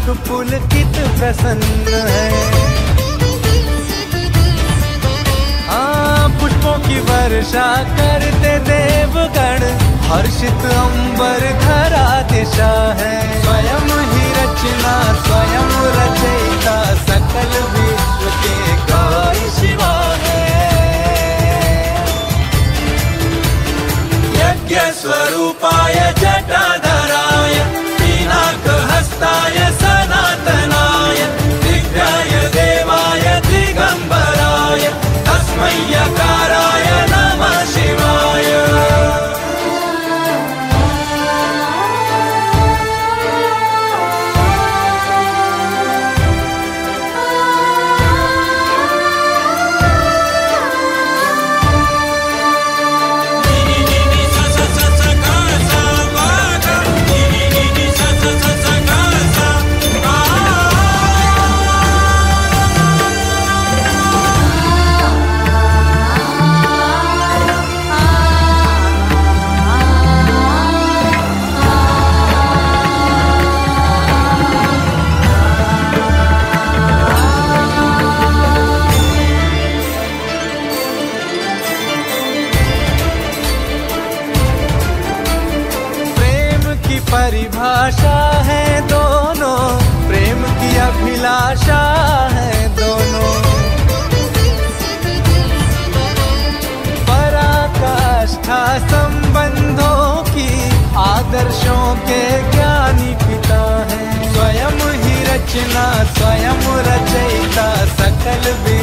लोक पुलकित प्रसन्न है। पुष्पों की वर्षा करते देवगण, हर्षित अंबर धरा दिशा है। स्वयं ही रचना स्वयं रचयिता, सकल विश्व के गौरी शिवा है। यज्ञ स्वरूपाय जटाधराय, पिनाक हस्ताय सनातनाय, दिव्याय देवाय दिगंबराय, तस्मै यकाराय नमः शिवाय। परिभाषा है दोनों, प्रेम की अभिलाषा है दोनों। पराकाष्ठा संबंधों की, आदर्शों के ज्ञानी पिता है। स्वयं ही रचना स्वयं रचयिता, सकल